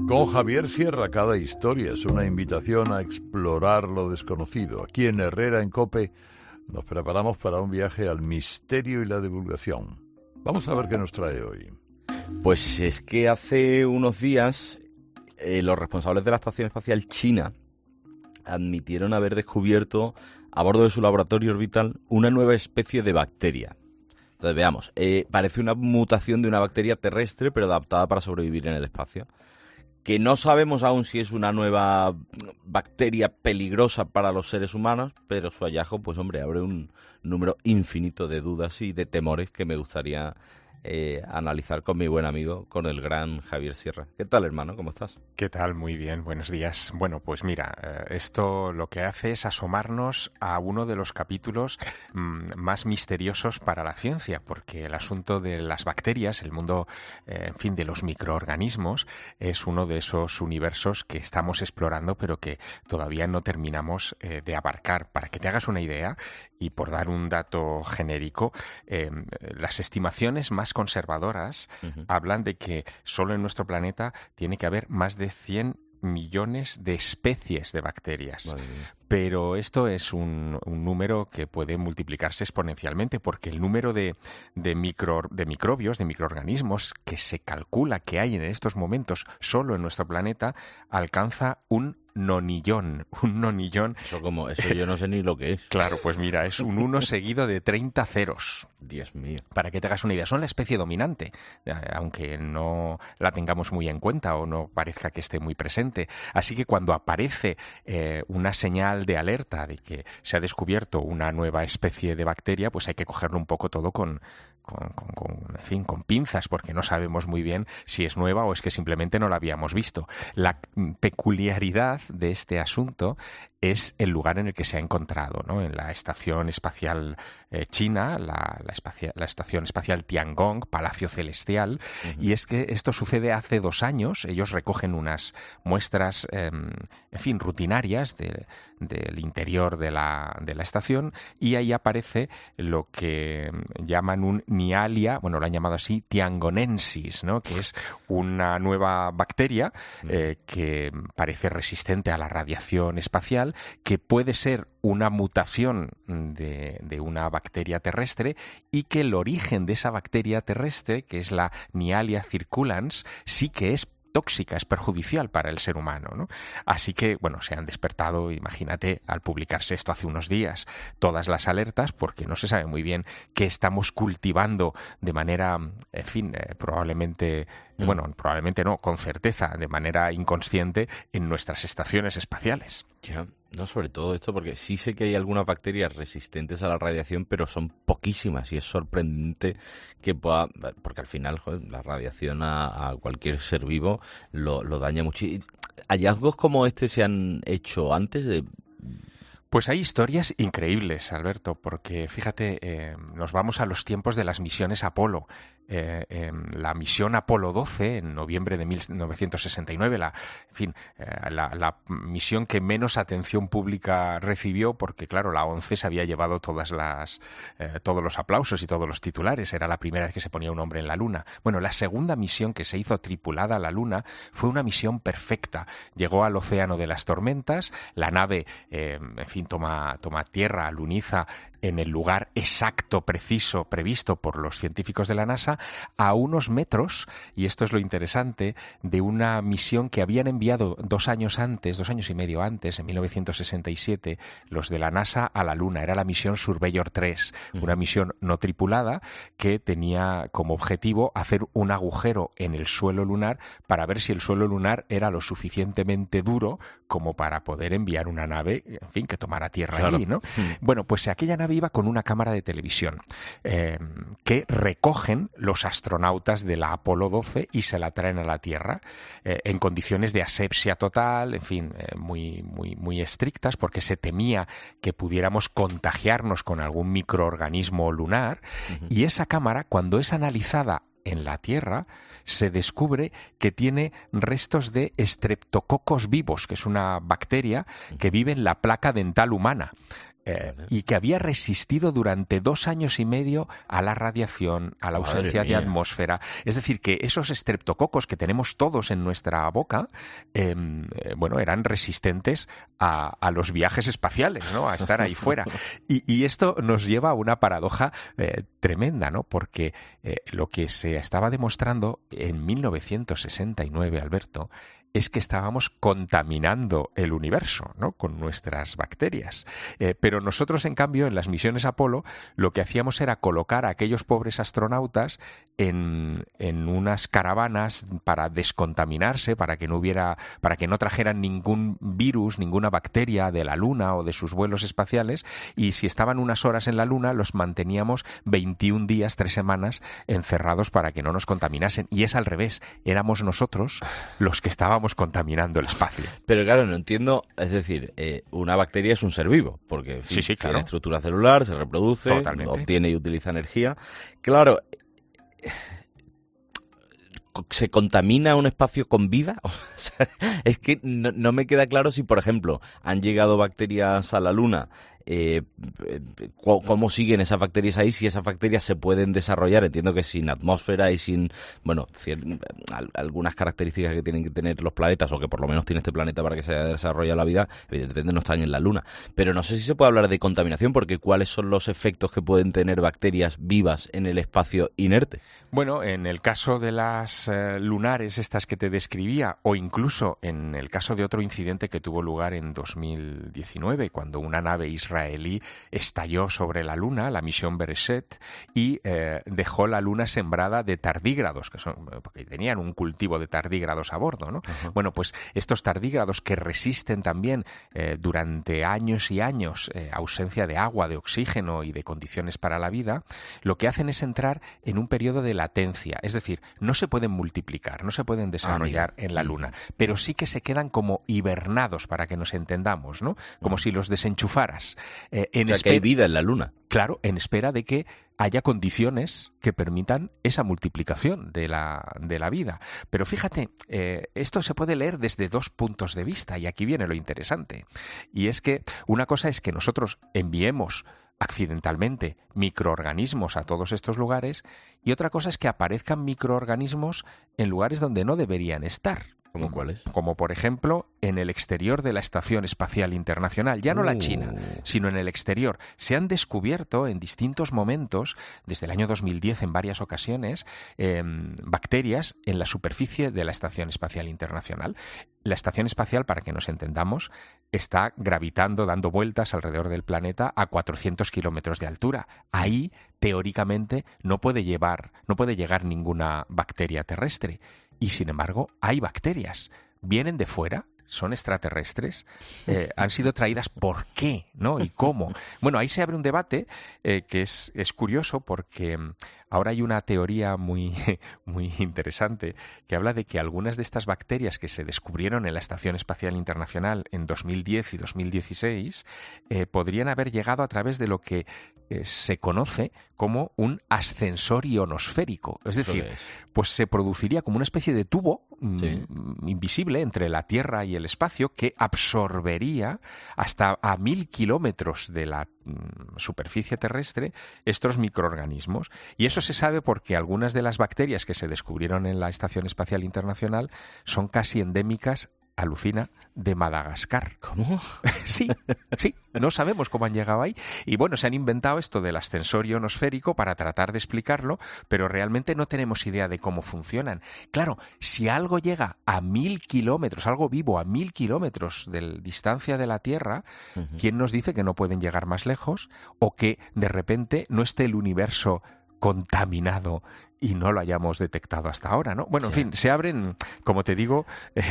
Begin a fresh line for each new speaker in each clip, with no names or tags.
Con Javier Sierra, cada historia es una invitación a explorar lo desconocido. Aquí en Herrera en COPE nos preparamos para un viaje al misterio y la divulgación. Vamos a ver qué nos trae hoy.
Pues es que hace unos días los responsables de la Estación Espacial China admitieron haber descubierto a bordo de su laboratorio orbital una nueva especie de bacteria. Entonces veamos, parece una mutación de una bacteria terrestre pero adaptada para sobrevivir en el espacio. Que no sabemos aún si es una nueva bacteria peligrosa para los seres humanos, pero su hallazgo, pues hombre, abre un número infinito de dudas y de temores que me gustaría analizar con mi buen amigo, con el gran Javier Sierra. ¿Qué tal, hermano? ¿Cómo estás?
¿Qué tal? Muy bien, buenos días. Bueno, pues mira, esto lo que hace es asomarnos a uno de los capítulos más misteriosos para la ciencia, porque el asunto de las bacterias, el mundo, en fin, de los microorganismos, es uno de esos universos que estamos explorando, pero que todavía no terminamos de abarcar. Para que te hagas una idea, y por dar un dato genérico, las estimaciones más conservadoras hablan de que solo en nuestro planeta tiene que haber más de 100 millones de especies de bacterias. Pero esto es un número que puede multiplicarse exponencialmente, porque el número de microbios, de microorganismos que se calcula que hay en estos momentos solo en nuestro planeta alcanza un nonillón. Un nonillón.
Eso yo no sé ni lo que es.
Claro, pues mira, es un 1 seguido de 30 ceros.
Dios mío.
Para que te hagas una idea, son la especie dominante, aunque no la tengamos muy en cuenta o no parezca que esté muy presente. Así que cuando aparece una señal de alerta de que se ha descubierto una nueva especie de bacteria, pues hay que cogerlo un poco todo con pinzas, porque no sabemos muy bien si es nueva o es que simplemente no la habíamos visto. La peculiaridad de este asunto es el lugar en el que se ha encontrado, ¿no? En la Estación Espacial China, la Estación Espacial Tiangong, Palacio Celestial, y es que esto sucede hace 2 años. Ellos recogen unas muestras, rutinarias del interior de la estación, y ahí aparece lo que llaman un Nialia, bueno, lo han llamado así, tiangonensis, ¿no? Que es una nueva bacteria que parece resistente a la radiación espacial, que puede ser una mutación de una bacteria terrestre, y que el origen de esa bacteria terrestre, que es la Nialia circulans, sí que es tóxica, es perjudicial para el ser humano, ¿no? Así que, bueno, se han despertado, imagínate, al publicarse esto hace unos días, todas las alertas, porque no se sabe muy bien qué estamos cultivando de manera, probablemente no, con certeza, de manera inconsciente en nuestras estaciones espaciales.
Ya, no, sobre todo esto, porque sí sé que hay algunas bacterias resistentes a la radiación, pero son poquísimas, y es sorprendente que pueda, porque al final, la radiación a cualquier ser vivo lo daña mucho. ¿Hallazgos como este se han hecho antes de...?
Pues hay historias increíbles, Alberto, porque fíjate, nos vamos a los tiempos de las misiones Apolo. La misión Apolo 12, en noviembre de 1969, la misión que menos atención pública recibió, porque claro, la 11 se había llevado todos los aplausos y todos los titulares. Era la primera vez que se ponía un hombre en la Luna. Bueno, la segunda misión que se hizo tripulada a la Luna fue una misión perfecta. Llegó al Océano de las Tormentas, la nave, toma tierra, aluniza en el lugar exacto, preciso, previsto por los científicos de la NASA, a unos metros, y esto es lo interesante, de una misión que habían enviado 2 años y medio antes, en 1967, los de la NASA a la Luna. Era la misión Surveyor 3, una misión no tripulada que tenía como objetivo hacer un agujero en el suelo lunar para ver si el suelo lunar era lo suficientemente duro como para poder enviar una nave, que tomara tierra allí, ¿no? Bueno, pues aquella nave iba con una cámara de televisión que recogen los astronautas de la Apolo 12 y se la traen a la Tierra en condiciones de asepsia total, muy, muy, muy estrictas, porque se temía que pudiéramos contagiarnos con algún microorganismo lunar. Y esa cámara, cuando es analizada en la Tierra, se descubre que tiene restos de Streptococcus vivos, que es una bacteria que vive en la placa dental humana. y que había resistido durante 2 años y medio a la radiación, a la ausencia de atmósfera. Es decir, que esos estreptococos que tenemos todos en nuestra boca, eran resistentes a los viajes espaciales, ¿no? A estar ahí fuera. Y esto nos lleva a una paradoja tremenda, ¿no? Porque lo que se estaba demostrando en 1969, Alberto, es que estábamos contaminando el universo, ¿no? Con nuestras bacterias. Pero nosotros, en cambio, en las misiones Apolo, lo que hacíamos era colocar a aquellos pobres astronautas en unas caravanas para descontaminarse, para que no trajeran ningún virus, ninguna bacteria de la Luna o de sus vuelos espaciales, y si estaban unas horas en la Luna, los manteníamos 21 días, 3 semanas, encerrados para que no nos contaminasen. Y es al revés, éramos nosotros los que estábamos contaminando el espacio.
Pero claro, no entiendo, es decir, una bacteria es un ser vivo, porque en fin,
sí, claro,
tiene estructura celular, se reproduce,
totalmente,
obtiene y utiliza energía. Claro, ¿se contamina un espacio con vida? O sea, es que no me queda claro si, por ejemplo, han llegado bacterias a la Luna. ¿Cómo siguen esas bacterias ahí? Si esas bacterias se pueden desarrollar, entiendo que sin atmósfera y sin, algunas características que tienen que tener los planetas, o que por lo menos tiene este planeta para que se desarrolle la vida, evidentemente no están en la Luna. Pero no sé si se puede hablar de contaminación, porque ¿cuáles son los efectos que pueden tener bacterias vivas en el espacio inerte?
Bueno, en el caso de las lunares estas que te describía, o incluso en el caso de otro incidente que tuvo lugar en 2019, cuando una nave israelí estalló sobre la Luna, la misión Bereshet, y dejó la Luna sembrada de tardígrados, porque tenían un cultivo de tardígrados a bordo, ¿no? Uh-huh. Bueno, pues estos tardígrados, que resisten también durante años y años ausencia de agua, de oxígeno y de condiciones para la vida, lo que hacen es entrar en un periodo de latencia, es decir, no se pueden multiplicar, no se pueden desarrollar en la Luna, pero sí que se quedan como hibernados, para que nos entendamos, ¿no? Como si los desenchufaras.
Que hay vida en la Luna.
Claro, en espera de que haya condiciones que permitan esa multiplicación de la vida. Pero fíjate, esto se puede leer desde 2 puntos de vista, y aquí viene lo interesante. Y es que una cosa es que nosotros enviemos accidentalmente microorganismos a todos estos lugares, y otra cosa es que aparezcan microorganismos en lugares donde no deberían estar.
¿Cómo cuáles?
Como por ejemplo en el exterior de la Estación Espacial Internacional, ya no la China, sino en el exterior. Se han descubierto en distintos momentos, desde el año 2010 en varias ocasiones, bacterias en la superficie de la Estación Espacial Internacional. La Estación Espacial, para que nos entendamos, está gravitando, dando vueltas alrededor del planeta a 400 kilómetros de altura. Ahí, teóricamente, no puede llegar ninguna bacteria terrestre. Y sin embargo, hay bacterias. Vienen de fuera, son extraterrestres, han sido traídas. ¿Por qué? ¿No? ¿Y cómo? Bueno, ahí se abre un debate que es curioso, porque ahora hay una teoría muy, muy interesante que habla de que algunas de estas bacterias que se descubrieron en la Estación Espacial Internacional en 2010 y 2016 podrían haber llegado a través de lo que se conoce como un ascensor ionosférico. Es decir, pues se produciría como una especie de tubo invisible entre la Tierra y el espacio, que absorbería hasta a 1000 kilómetros de la superficie terrestre estos microorganismos. Y eso se sabe porque algunas de las bacterias que se descubrieron en la Estación Espacial Internacional son casi endémicas, alucina, de Madagascar.
¿Cómo?
Sí, no sabemos cómo han llegado ahí. Y bueno, se han inventado esto del ascensor ionosférico para tratar de explicarlo, pero realmente no tenemos idea de cómo funcionan. Claro, si algo llega a 1000 kilómetros, algo vivo a 1000 kilómetros de distancia de la Tierra, ¿quién nos dice que no pueden llegar más lejos? O que de repente no esté el universo contaminado y no lo hayamos detectado hasta ahora, ¿no? Bueno, en fin, se abren, como te digo,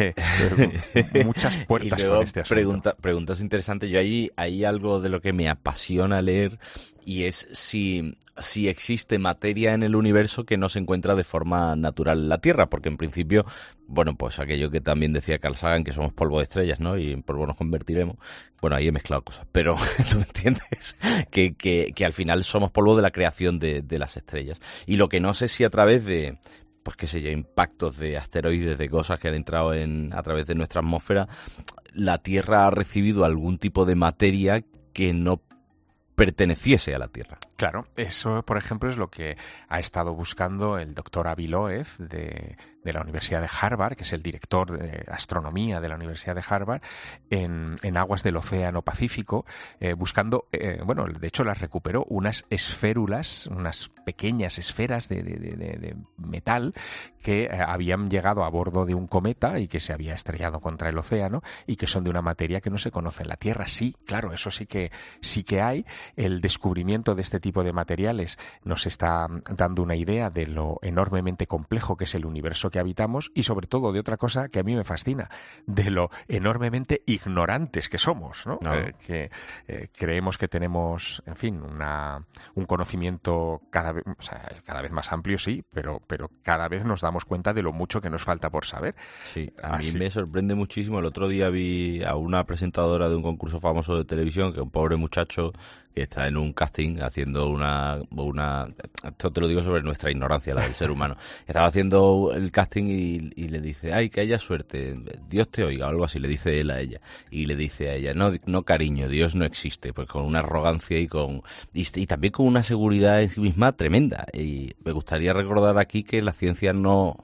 muchas puertas
y luego
con este asunto.
Preguntas interesantes. Yo hay algo de lo que me apasiona leer, y es si existe materia en el universo que no se encuentra de forma natural en la Tierra, porque en principio, bueno, pues aquello que también decía Carl Sagan, que somos polvo de estrellas, ¿no? Y en polvo nos convertiremos. Bueno, ahí he mezclado cosas, pero tú me entiendes que al final somos polvo de la creación de las estrellas. Y lo que no sé si a través de, pues qué sé yo, impactos de asteroides, de cosas que han entrado a través de nuestra atmósfera, la Tierra ha recibido algún tipo de materia que no perteneciese a la Tierra.
Claro, eso, por ejemplo, es lo que ha estado buscando el doctor Avi Loeb de la Universidad de Harvard, que es el director de astronomía de la Universidad de Harvard, en aguas del Océano Pacífico, buscando, bueno, de hecho las recuperó, unas esférulas, unas pequeñas esferas de metal que habían llegado a bordo de un cometa y que se había estrellado contra el océano y que son de una materia que no se conoce en la Tierra. Sí, claro, eso sí que hay. El descubrimiento de este tipo de materiales nos está dando una idea de lo enormemente complejo que es el universo que habitamos y sobre todo de otra cosa que a mí me fascina, de lo enormemente ignorantes que somos, ¿no? Creemos que tenemos, en fin, un conocimiento cada vez más amplio, sí, pero cada vez nos damos cuenta de lo mucho que nos falta por saber.
Sí, a mí me sorprende muchísimo. El otro día vi a una presentadora de un concurso famoso de televisión, que un pobre muchacho que está en un casting haciendo una esto te lo digo sobre nuestra ignorancia, la del ser humano. Estaba haciendo el casting y le dice, ay, que haya suerte, Dios te oiga, o algo así, le dice él a ella. Y le dice a ella, no cariño, Dios no existe, pues con una arrogancia y también con una seguridad en sí misma tremenda. Y me gustaría recordar aquí que la ciencia no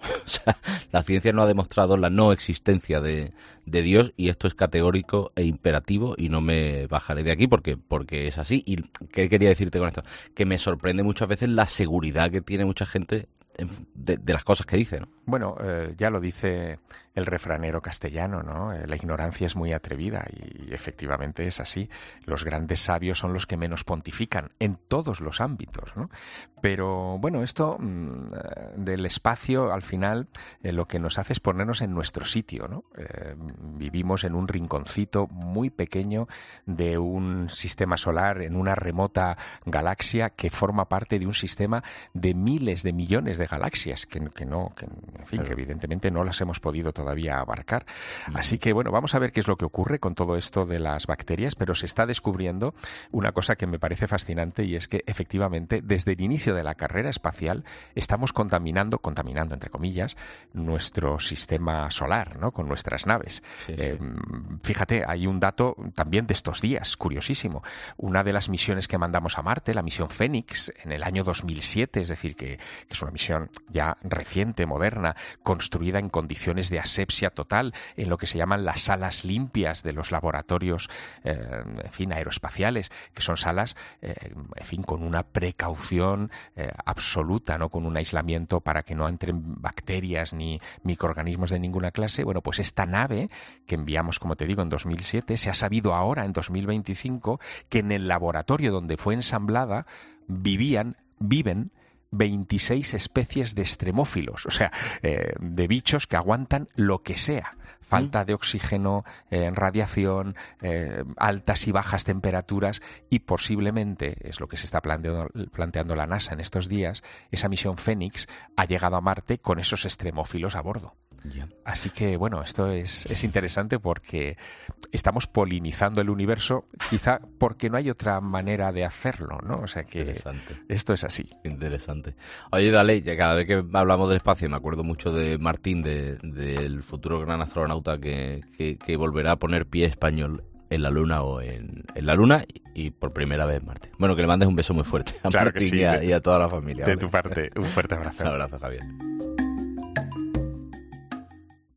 ha demostrado la no existencia de Dios, y esto es categórico e imperativo y no me bajaré de aquí porque es así. ¿Y qué quería decirte con esto? Que me sorprende muchas veces la seguridad que tiene mucha gente de las cosas que dice, ¿no?
Bueno, ya lo dice el refranero castellano, ¿no? La ignorancia es muy atrevida y efectivamente es así. Los grandes sabios son los que menos pontifican en todos los ámbitos, ¿no? Pero bueno, esto del espacio al final lo que nos hace es ponernos en nuestro sitio, ¿no? Vivimos en un rinconcito muy pequeño de un sistema solar, en una remota galaxia que forma parte de un sistema de miles de millones de galaxias que evidentemente no las hemos podido todavía abarcar. Así que bueno, vamos a ver qué es lo que ocurre con todo esto de las bacterias, pero se está descubriendo una cosa que me parece fascinante, y es que efectivamente desde el inicio de la carrera espacial estamos contaminando entre comillas nuestro sistema solar, ¿no? Con nuestras naves.
Sí.
Fíjate, hay un dato también de estos días curiosísimo. Una de las misiones que mandamos a Marte, la misión Fénix, en el año 2007, es decir, que es una misión ya reciente, moderna, construida en condiciones de asepsia total, en lo que se llaman las salas limpias de los laboratorios aeroespaciales, que son salas con una precaución absoluta, ¿no? Con un aislamiento para que no entren bacterias ni microorganismos de ninguna clase. Bueno, pues esta nave que enviamos, como te digo, en 2007, se ha sabido ahora, en 2025, que en el laboratorio donde fue ensamblada viven 26 especies de extremófilos, o sea, de bichos que aguantan lo que sea. Falta de oxígeno, radiación, altas y bajas temperaturas, y posiblemente, es lo que se está planteando la NASA en estos días, esa misión Fénix ha llegado a Marte con esos extremófilos a bordo.
Yeah.
Así que, bueno, esto es interesante porque estamos polinizando el universo, quizá porque no hay otra manera de hacerlo, ¿no? O sea que esto es así.
Interesante. Oye, dale, cada vez que hablamos del espacio me acuerdo mucho de Martín, del futuro gran astronauta que volverá a poner pie español en la Luna o en la Luna y por primera vez en Marte. Bueno, que le mandes un beso muy fuerte a
claro
Martín
que sí,
y a toda la familia.
De tu parte, un fuerte abrazo.
Un abrazo, Javier.